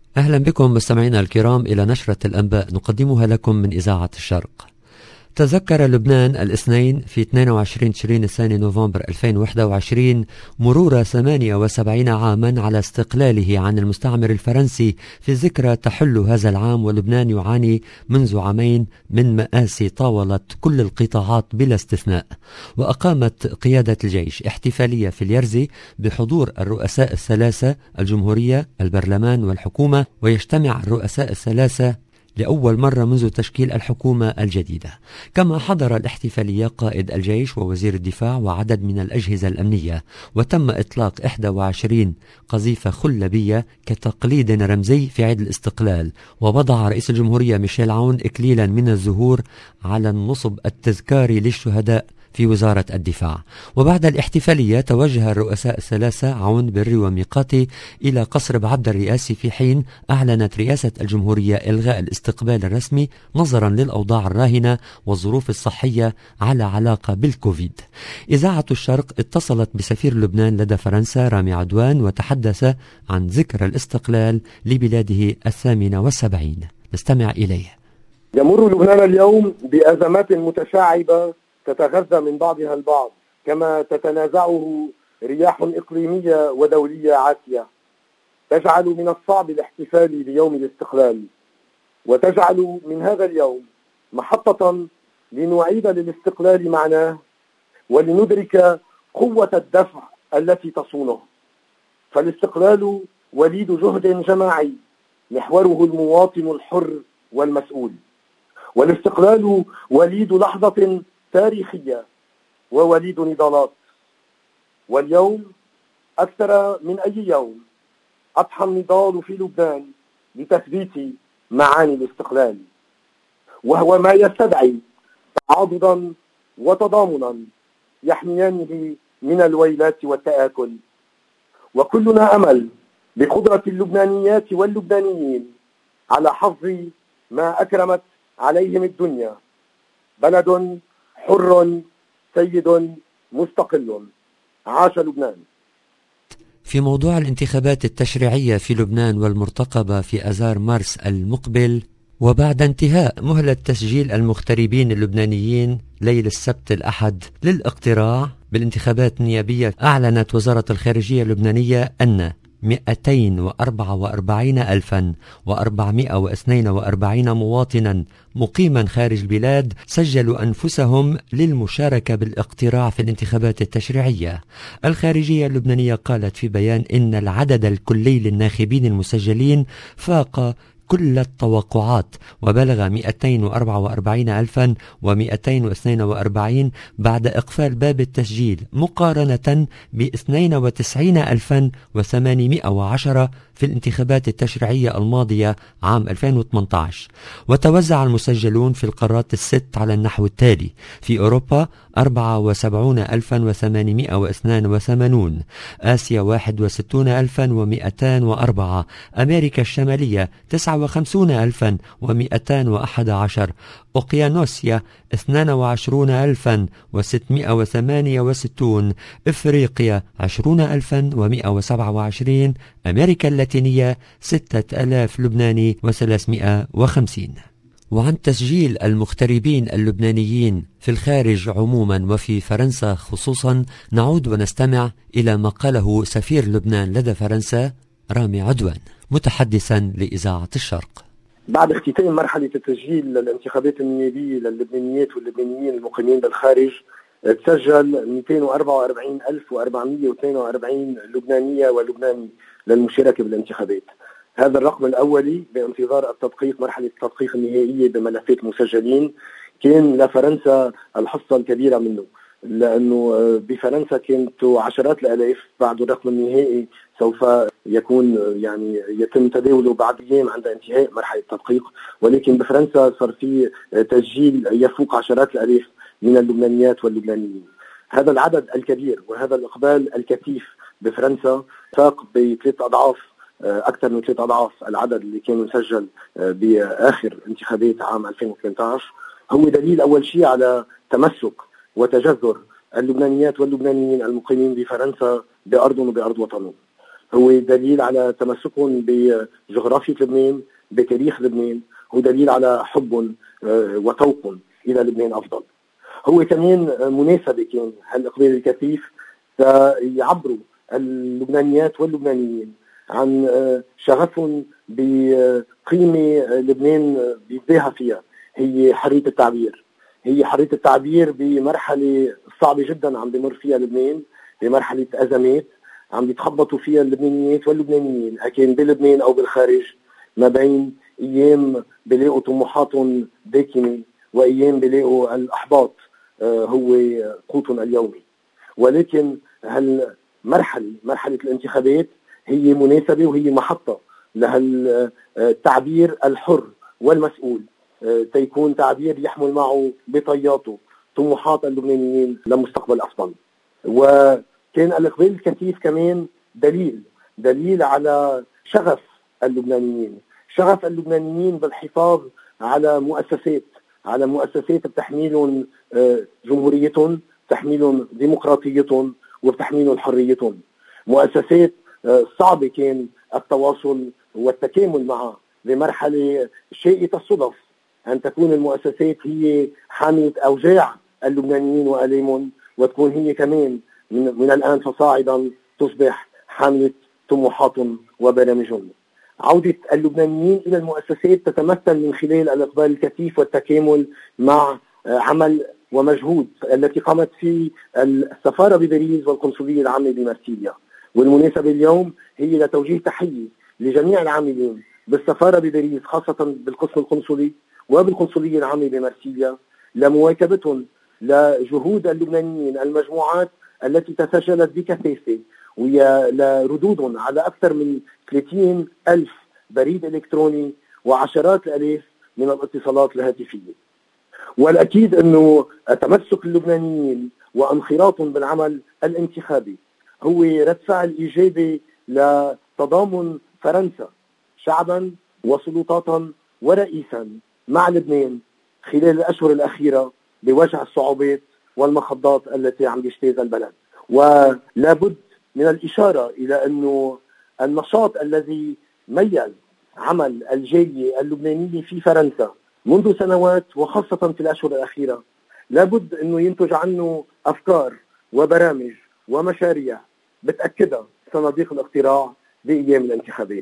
أهلا بكم مستمعينا الكرام إلى نشرة الأنباء نقدمها لكم من إذاعة الشرق. تذكر لبنان الاثنين في 22 تشرين الثاني نوفمبر 2021 مرور 78 عاما على استقلاله عن المستعمر الفرنسي. في ذكرى تحل هذا العام ولبنان يعاني منذ عامين من مآسي طاولت كل القطاعات بلا استثناء. وأقامت قيادة الجيش احتفالية في اليرزي بحضور الرؤساء الثلاثة، الجمهورية، البرلمان والحكومة، ويجتمع الرؤساء الثلاثة لأول مرة منذ تشكيل الحكومة الجديدة. كما حضر الاحتفالية قائد الجيش ووزير الدفاع وعدد من الأجهزة الأمنية، وتم إطلاق 21 قذيفة خلبية كتقليد رمزي في عيد الاستقلال. ووضع رئيس الجمهورية ميشيل عون إكليلا من الزهور على النصب التذكاري للشهداء في وزارة الدفاع. وبعد الاحتفالية توجه الرؤساء الثلاثة عون، بري وميقاتي إلى قصر بعبد الرئاسي، في حين أعلنت رئاسة الجمهورية إلغاء الاستقبال الرسمي نظرا للأوضاع الراهنة والظروف الصحية على علاقة بالكوفيد. إذاعة الشرق اتصلت بسفير لبنان لدى فرنسا رامي عدوان وتحدث عن ذكرى الاستقلال لبلاده 78. نستمع إليه. يمر لبنان اليوم بأزمات متشعبة تتغذى من بعضها البعض، كما تتنازعه رياح إقليمية ودولية عاتية تجعل من الصعب الاحتفال بيوم الاستقلال، وتجعل من هذا اليوم محطة لنعيد للاستقلال معناه ولندرك قوة الدفع التي تصونه. فالاستقلال وليد جهد جماعي محوره المواطن الحر والمسؤول، والاستقلال وليد لحظة تاريخية ووليد نضالات. واليوم أكثر من أي يوم أضحى النضال في لبنان لتثبيت معاني الاستقلال، وهو ما يستدعي تعاضدا وتضامنا يحميانه من الويلات والتآكل. وكلنا أمل بقدرة اللبنانيات واللبنانيين على حظ ما أكرمت عليهم الدنيا، بلد حر سيد مستقل. عاش لبنان. في موضوع الانتخابات التشريعية في لبنان والمرتقبة في آذار مارس المقبل، وبعد انتهاء مهلة تسجيل المغتربين اللبنانيين ليل السبت الأحد للاقتراع بالانتخابات النيابية، أعلنت وزارة الخارجية اللبنانية أن 244,442 مواطنا مقيما خارج البلاد سجلوا أنفسهم للمشاركة بالاقتراع في الانتخابات التشريعية. الخارجية اللبنانية قالت في بيان إن العدد الكلي للناخبين المسجلين فاق كل التوقعات وبلغ 244,242 بعد إقفال باب التسجيل، مقارنة ب 92,810 في الانتخابات التشريعية الماضية عام 2018. وتوزع المسجلون في القارات الست على النحو التالي: في أوروبا 74,882، آسيا 61,204، أمريكا الشمالية 59,211، أوقيانوسيا 22,668، إفريقيا 20,127، أمريكا اللاتينية 6,000 لبناني و350. وعن تسجيل المغتربين اللبنانيين في الخارج عموما وفي فرنسا خصوصا نعود ونستمع إلى ما قاله سفير لبنان لدى فرنسا رامي عدوان متحدثا لإذاعة الشرق. بعد اختتام مرحلة التسجيل للانتخابات النيابية للبنانيات واللبنانيين المقيمين بالخارج، تسجل 244,442 لبنانية ولبناني للمشاركة بالانتخابات. هذا الرقم الأولي بانتظار التدقيق، مرحلة التدقيق النهائية بملفات مسجلين. كان لفرنسا الحصة الكبيرة منه، لأنه بفرنسا كانت عشرات الآلاف. بعد الرقم النهائي سوف يكون يتم تداوله بعد أيام عند انتهاء مرحلة التدقيق، ولكن بفرنسا صار في تسجيل يفوق عشرات الآلاف من اللبنانيات واللبنانيين. هذا العدد الكبير وهذا الإقبال الكثيف بفرنسا فاق بثلاث أضعاف، أكثر من 3 أضعاف العدد اللي كان مسجل بآخر انتخابات عام 2018. هو دليل أول شيء على تمسك وتجذر اللبنانيات واللبنانيين المقيمين بفرنسا بأرضهم وبأرض وطنهم. هو دليل على تمسكهم بجغرافيا لبنان، بتاريخ لبنان، هو دليل على حب وتوق إلى لبنان أفضل. هو كمان مناسبة كان هالإقبال الكثيف يعبروا اللبنانيات واللبنانيين عن شغفهم بقيمة لبنان بيتباهى فيها، هي حرية التعبير. هي حرية التعبير بمرحلة صعبة جدا عم بمر فيها لبنان، بمرحلة أزمات عم بيتخبطوا فيها اللبنانيات واللبنانيين، أكان بلبنان أو بالخارج، ما بين أيام بيلاقوا طموحاتهم داكنة وأيام بيلاقوا الأحباط هو قوتهم اليومي. ولكن مرحلة الانتخابات هي مناسبة وهي محطة لهالتعبير الحر والمسؤول، تيكون تعبير يحمل معه بطياته طموحات اللبنانيين لمستقبل أفضل. وكان الإقبال الكثيف كمان دليل على شغف اللبنانيين بالحفاظ على مؤسسات بتحميلهم جمهوريتهم، بتحميلهم ديمقراطيتهم، وبتحميلهم حريتهم. مؤسسات صعب كان التواصل والتكامل معها بمرحلة شائكة الصدف، أن تكون المؤسسات هي حامية أوجاع اللبنانيين وآلامهم، وتكون هي كمان من الآن فصاعدا تصبح حامية طموحاتهم وبرامجهم. عودة اللبنانيين إلى المؤسسات تتمثل من خلال الإقبال الكثيف والتكامل مع عمل ومجهود التي قامت فيه السفارة بباريس والقنصلية العامة بمارسيليا. والمناسبة اليوم هي لتوجيه تحية لجميع العاملين بالسفارة بباريس، خاصة بالقسم القنصلي وبالقنصلية العامة بمارسيليا، لمواكبتهم لجهود اللبنانيين، المجموعات التي تسجلت بكثافة، ولردودهم على أكثر من 30,000 بريد إلكتروني وعشرات الآلاف من الاتصالات الهاتفية. والأكيد أنه تمسك اللبنانيين وانخراطهم بالعمل الانتخابي هو رد فعل إيجابي لتضامن فرنسا شعبا وسلطاتا ورئيسا مع لبنان خلال الأشهر الأخيرة بوجه الصعوبات والمخضات التي عم يجتاز البلد. ولا بد من الإشارة إلى أنه النشاط الذي ميز عمل الجالية اللبنانية في فرنسا منذ سنوات وخاصة في الأشهر الأخيرة لابد أنه ينتج عنه أفكار وبرامج ومشاريع بتأكدها صناديق الاقتراع بأيام الانتخابات.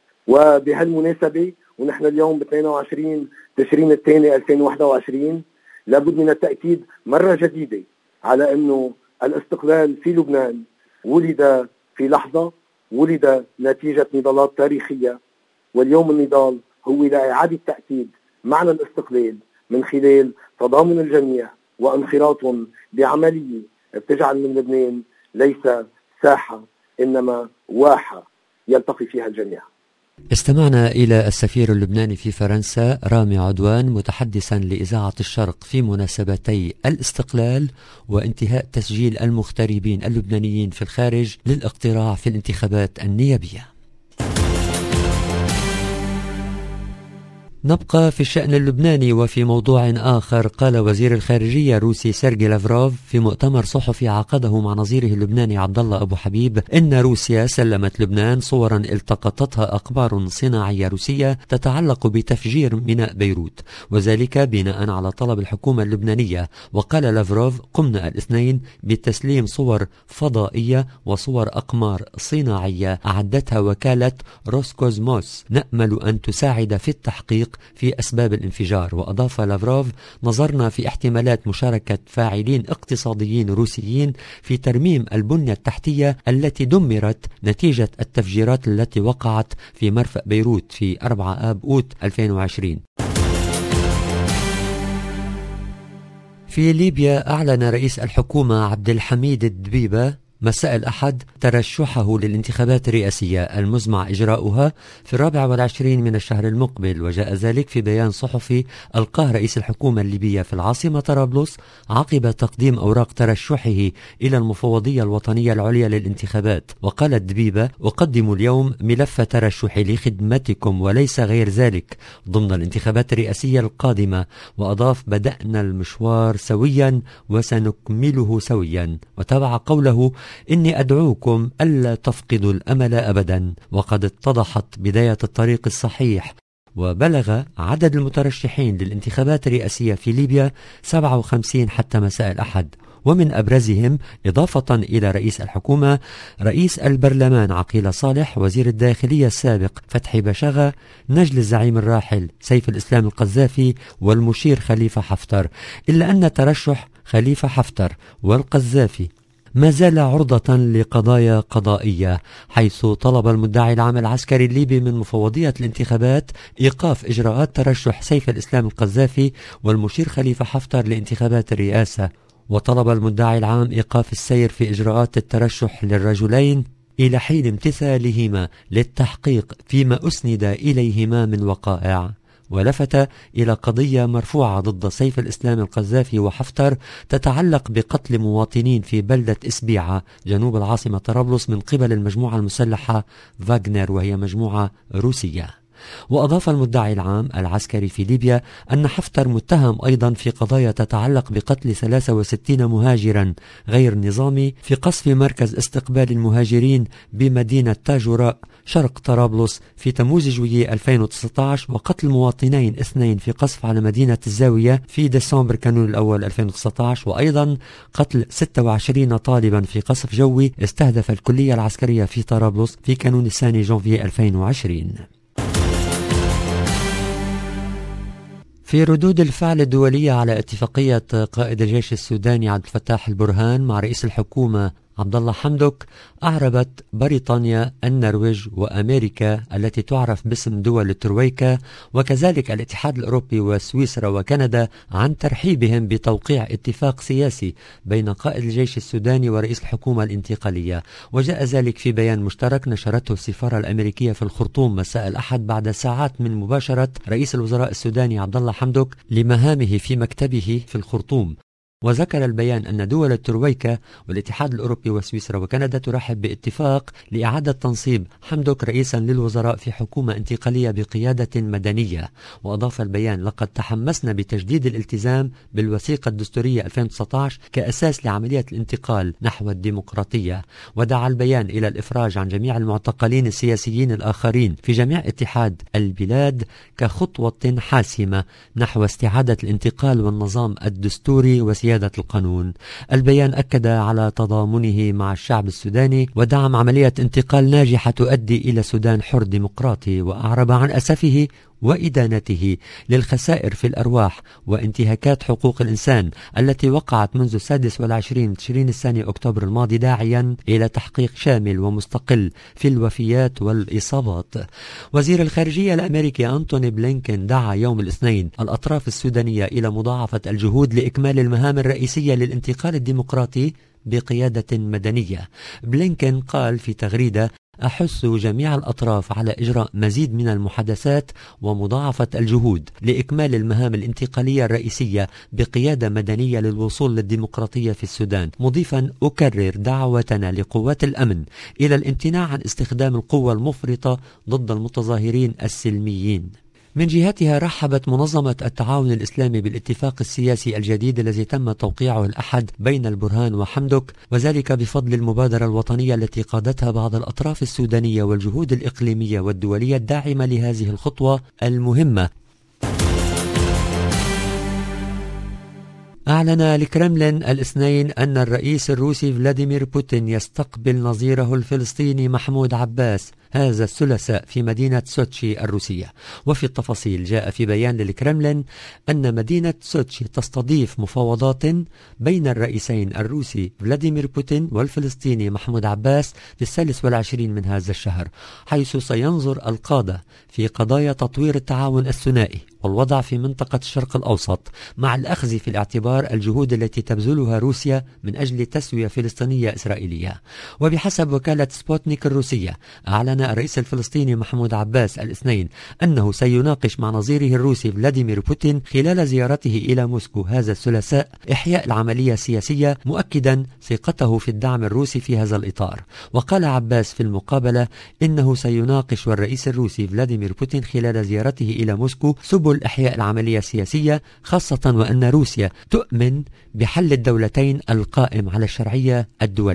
وبهالمناسبة ونحن اليوم ب 22 تشرين الثاني 2021 لابد من التأكيد مرة جديدة على أنه الاستقلال في لبنان ولد في لحظة، ولد نتيجة نضالات تاريخية، واليوم النضال هو لإعادة تأكيد معنى الاستقلال من خلال تضامن الجميع وانخراطهم بعملية بتجعل من لبنان ليس ساحة إنما واحة يلتقي فيها الجميع. استمعنا إلى السفير اللبناني في فرنسا رامي عدوان متحدثا لإذاعة الشرق في مناسبتي الاستقلال وانتهاء تسجيل المغتربين اللبنانيين في الخارج للاقتراع في الانتخابات النيابية. نبقى في الشأن اللبناني وفي موضوع آخر. قال وزير الخارجية الروسي سيرجي لافروف في مؤتمر صحفي عقده مع نظيره اللبناني عبد الله أبو حبيب إن روسيا سلمت لبنان صورا التقطتها أقمار صناعية روسية تتعلق بتفجير ميناء بيروت، وذلك بناء على طلب الحكومة اللبنانية. وقال لافروف قمنا الاثنين بتسليم صور فضائية وصور أقمار صناعية أعدتها وكالة روسكوزموس، نأمل أن تساعد في التحقيق في أسباب الانفجار. وأضاف لافروف نظرنا في احتمالات مشاركة فاعلين اقتصاديين روسيين في ترميم البنية التحتية التي دمرت نتيجة التفجيرات التي وقعت في مرفأ بيروت في 4 آب أوت 2020. في ليبيا أعلن رئيس الحكومة عبد الحميد الدبيبة مساء الأحد ترشحه للانتخابات الرئاسية المزمع إجراؤها في 24 من الشهر المقبل، وجاء ذلك في بيان صحفي ألقاه رئيس الحكومة الليبية في العاصمة طرابلس عقب تقديم أوراق ترشحه إلى المفوضية الوطنية العليا للانتخابات. وقال الدبيبة أقدم اليوم ملف ترشحي لخدمتكم وليس غير ذلك ضمن الانتخابات الرئاسية القادمة. وأضاف بدأنا المشوار سويا وسنكمله سويا. وتابع قوله إني أدعوكم ألا تفقدوا الأمل أبدا، وقد اتضحت بداية الطريق الصحيح، وبلغ عدد المترشحين للانتخابات الرئاسية في ليبيا 57 حتى مساء الأحد، ومن أبرزهم إضافة إلى رئيس الحكومة رئيس البرلمان عقيل صالح، وزير الداخلية السابق فتحي بشاغة، نجل الزعيم الراحل سيف الإسلام القذافي، والمشير خليفة حفتر. إلا أن ترشح خليفة حفتر والقذافي ما زال عرضة لقضايا قضائية، حيث طلب المدعي العام العسكري الليبي من مفوضية الانتخابات إيقاف إجراءات ترشح سيف الإسلام القذافي والمشير خليفة حفتر لانتخابات الرئاسة، وطلب المدعي العام إيقاف السير في إجراءات الترشح للرجلين إلى حين امتثالهما للتحقيق فيما أسند إليهما من وقائع. ولفت إلى قضية مرفوعة ضد سيف الإسلام القذافي وحفتر تتعلق بقتل مواطنين في بلدة إسبيعة جنوب العاصمة طرابلس من قبل المجموعة المسلحة فاغنر، وهي مجموعة روسية. وأضاف المدعي العام العسكري في ليبيا أن حفتر متهم أيضا في قضايا تتعلق بقتل 63 مهاجرا غير نظامي في قصف مركز استقبال المهاجرين بمدينة تاجوراء شرق طرابلس في تموز جويي 2019، وقتل مواطنين 2 في قصف على مدينة الزاوية في ديسمبر كانون الأول 2019، وأيضا قتل 26 طالبا في قصف جوي استهدف الكلية العسكرية في طرابلس في كانون الثاني جانفي 2020. في ردود الفعل الدولية على اتفاقية قائد الجيش السوداني عبد الفتاح البرهان مع رئيس الحكومة عبد الله حمدك، أعربت بريطانيا، النرويج، وأمريكا التي تعرف باسم دول الترويكا، وكذلك الاتحاد الأوروبي وسويسرا وكندا عن ترحيبهم بتوقيع اتفاق سياسي بين قائد الجيش السوداني ورئيس الحكومة الانتقالية. وجاء ذلك في بيان مشترك نشرته السفارة الأمريكية في الخرطوم مساء الأحد بعد ساعات من مباشرة رئيس الوزراء السوداني عبد الله حمدك لمهامه في مكتبه في الخرطوم. وذكر البيان أن دول الترويكا والاتحاد الأوروبي وسويسرا وكندا ترحب باتفاق لإعادة تنصيب حمدك رئيسا للوزراء في حكومة انتقالية بقيادة مدنية. وأضاف البيان: لقد تحمسنا بتجديد الالتزام بالوثيقة الدستورية 2019 كأساس لعملية الانتقال نحو الديمقراطية. ودعا البيان إلى الإفراج عن جميع المعتقلين السياسيين الآخرين في جميع اتحاد البلاد كخطوة حاسمة نحو استعادة الانتقال والنظام الدستوري وسيادة القانون. البيان أكد على تضامنه مع الشعب السوداني ودعم عملية انتقال ناجحة تؤدي إلى سودان حر ديمقراطي، وأعرب عن أسفه وإدانته للخسائر في الأرواح وانتهاكات حقوق الإنسان التي وقعت منذ 26 تشرين الثاني أكتوبر الماضي، داعيا إلى تحقيق شامل ومستقل في الوفيات والإصابات. وزير الخارجية الأمريكي أنتوني بلينكن دعا يوم الاثنين الأطراف السودانية إلى مضاعفة الجهود لإكمال المهام الرئيسية للانتقال الديمقراطي بقيادة مدنية. بلينكن قال في تغريدة: أحث جميع الأطراف على إجراء مزيد من المحادثات ومضاعفة الجهود لإكمال المهام الانتقالية الرئيسية بقيادة مدنية للوصول للديمقراطية في السودان، مضيفا: أكرر دعوتنا لقوات الأمن إلى الامتناع عن استخدام القوة المفرطة ضد المتظاهرين السلميين. من جهتها رحبت منظمة التعاون الإسلامي بالاتفاق السياسي الجديد الذي تم توقيعه الأحد بين البرهان وحمدك، وذلك بفضل المبادرة الوطنية التي قادتها بعض الأطراف السودانية والجهود الإقليمية والدولية الداعمة لهذه الخطوة المهمة. أعلن الكرملين الاثنين أن الرئيس الروسي فلاديمير بوتين يستقبل نظيره الفلسطيني محمود عباس هذا الثلاثاء في مدينة سوتشي الروسية. وفي التفاصيل جاء في بيان للكرملين أن مدينة سوتشي تستضيف مفاوضات بين الرئيسين الروسي فلاديمير بوتين والفلسطيني محمود عباس في 23 من هذا الشهر، حيث سينظر القادة في قضايا تطوير التعاون الثنائي والوضع في منطقة الشرق الأوسط، مع الأخذ في الاعتبار الجهود التي تبذلها روسيا من أجل تسوية فلسطينية إسرائيلية. وبحسب وكالة سبوتنيك الروسية، أعلن الرئيس الفلسطيني محمود عباس الاثنين أنه سيناقش مع نظيره الروسي فلاديمير بوتين خلال زيارته إلى موسكو هذا الثلاثاء إحياء العملية السياسية، مؤكدا ثقته في الدعم الروسي في هذا الإطار. وقال عباس في المقابلة إنه سيناقش الرئيس الروسي فلاديمير بوتين خلال زيارته إلى موسكو سبل إحياء العملية السياسية، خاصة وأن روسيا تؤمن بحل الدولتين القائم على الشرعية الدولية.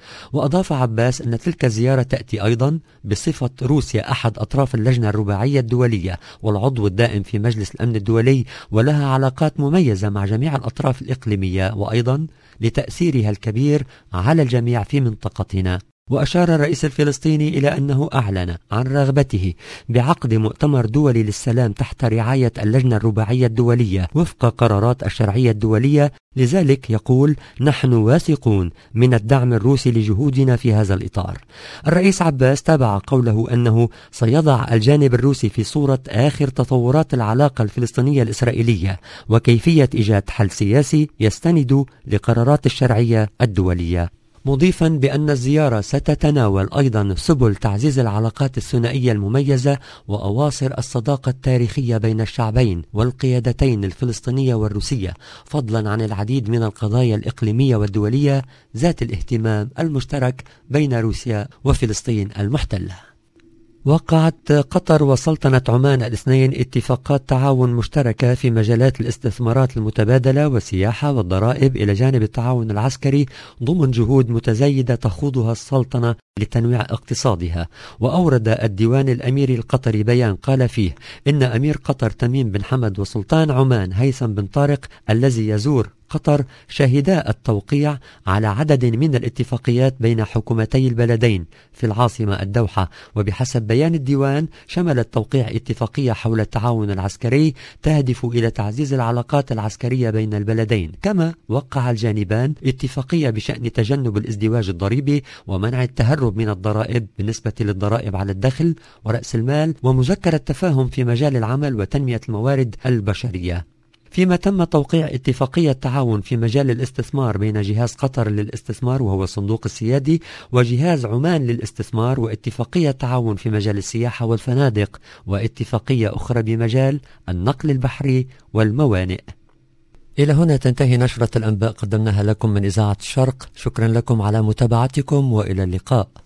وأضاف عباس أن تلك الزيارة تأتي أيضا بصفة روسيا أحد أطراف اللجنة الرباعية الدولية والعضو الدائم في مجلس الأمن الدولي، ولها علاقات مميزة مع جميع الأطراف الإقليمية، وأيضا لتأثيرها الكبير على الجميع في منطقتنا. وأشار الرئيس الفلسطيني إلى أنه أعلن عن رغبته بعقد مؤتمر دولي للسلام تحت رعاية اللجنة الرباعية الدولية وفق قرارات الشرعية الدولية. لذلك يقول: نحن واثقون من الدعم الروسي لجهودنا في هذا الإطار. الرئيس عباس تابع قوله أنه سيضع الجانب الروسي في صورة آخر تطورات العلاقة الفلسطينية الإسرائيلية وكيفية إيجاد حل سياسي يستند لقرارات الشرعية الدولية، مضيفا بأن الزيارة ستتناول أيضا سبل تعزيز العلاقات الثنائية المميزة وأواصر الصداقة التاريخية بين الشعبين والقيادتين الفلسطينية والروسية، فضلا عن العديد من القضايا الإقليمية والدولية ذات الاهتمام المشترك بين روسيا وفلسطين المحتلة. وقعت قطر وسلطنة عمان الاثنين اتفاقات تعاون مشتركة في مجالات الاستثمارات المتبادلة والسياحة والضرائب إلى جانب التعاون العسكري ضمن جهود متزايدة تخوضها السلطنة لتنويع اقتصادها. وأورد الديوان الأميري القطري بيان قال فيه إن أمير قطر تميم بن حمد وسلطان عمان هيثم بن طارق الذي يزور قطر شهدا التوقيع على عدد من الاتفاقيات بين حكومتي البلدين في العاصمة الدوحة. وبحسب بيان الديوان شمل التوقيع اتفاقية حول التعاون العسكري تهدف إلى تعزيز العلاقات العسكرية بين البلدين، كما وقع الجانبان اتفاقية بشأن تجنب الازدواج الضريبي ومنع التهرب من الضرائب بالنسبة للضرائب على الدخل ورأس المال، ومذكرة تفاهم في مجال العمل وتنمية الموارد البشرية. فيما تم توقيع اتفاقية تعاون في مجال الاستثمار بين جهاز قطر للاستثمار وهو الصندوق السيادي وجهاز عمان للاستثمار، واتفاقية تعاون في مجال السياحة والفنادق، واتفاقية أخرى بمجال النقل البحري والموانئ. إلى هنا تنتهي نشرة الأنباء قدمناها لكم من إذاعة الشرق. شكرا لكم على متابعتكم وإلى اللقاء.